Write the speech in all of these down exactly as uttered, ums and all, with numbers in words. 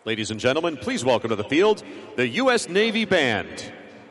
Ladies and gentlemen, please welcome to the field the U S Navy Band.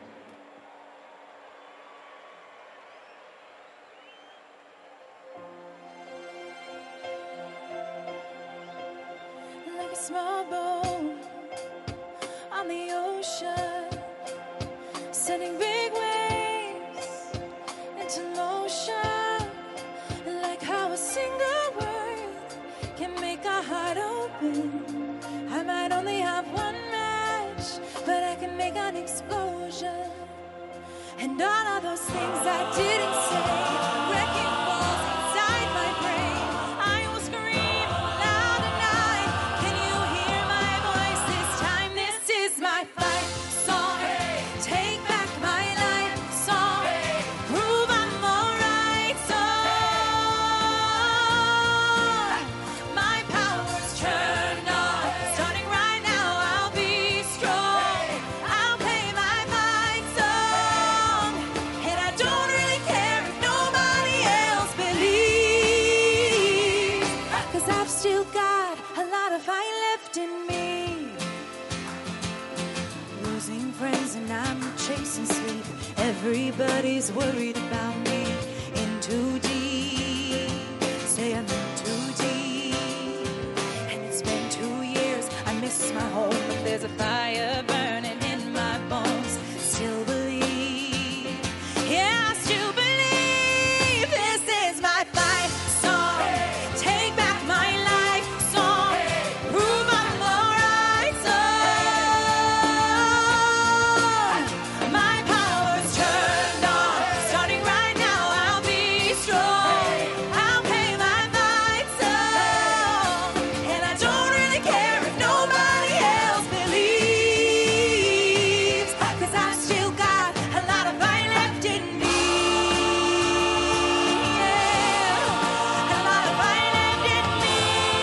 Like a small boat on the ocean, sending big waves into motion. Like how a single word can make a heart open. I might only have one match, but I can make an explosion. And all of those things I didn't say, wrecking balls inside my brain. I will scream loud and high. Can you hear my voice this time? This is my fight song. Take back my life song. Prove I'm alright song. My power's turned on. Starting right now, I'll be strong. I'll play my fight song. And I don't really care if nobody else believes. Cause I've still got a lot of fight left in me. Losing friends and I'm chasing sleep. Everybody's worried about me. In too deep, say I'm in too deep. And it's been two years, I miss my home. But there's a fire burning in my bones. Still believe, yeah, I still believe. This is my fight song. Take back my life song. Prove I'm alright song. My power's turned on. Starting right now, I'll be strong. I'll play my fight song. And I don't really care if nobody else believes. Cause I've still got a lot of fight left in me. Yeah. A lot of fight left in me.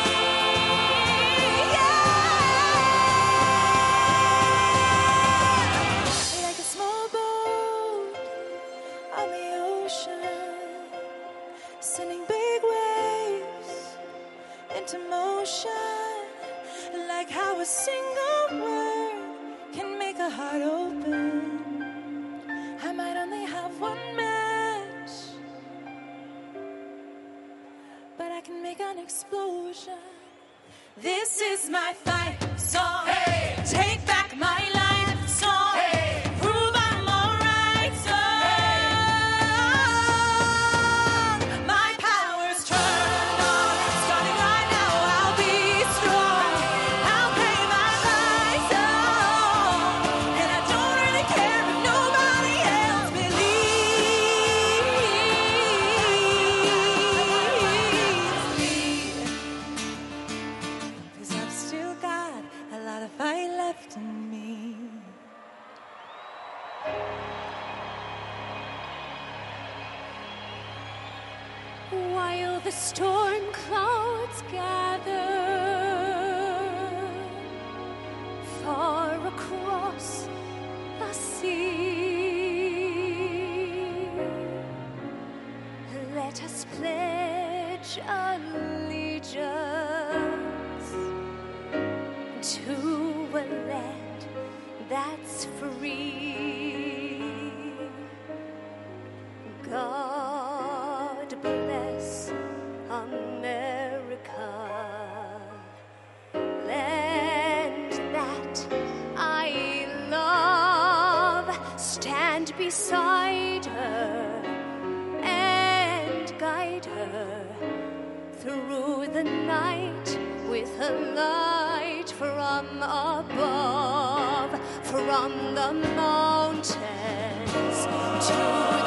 Yeah. Like a small boat on the ocean, sending big waves into motion. Like how a single word can make a heart open. I might only have one match, but I can make an explosion. This is my fight song. Take back my life song. Prove I'm alright song. My power's turned on. Starting right now, I'll be strong. I'll play my fight song. And I don't really care if nobody else believes. Cause I've still got a lot of fight left in me. While the storm clouds gather far across the sea, let us pledge allegiance to a land that's free. God bless America, land that I love. Stand beside her and guide her through the night with a light from above, from the mountains to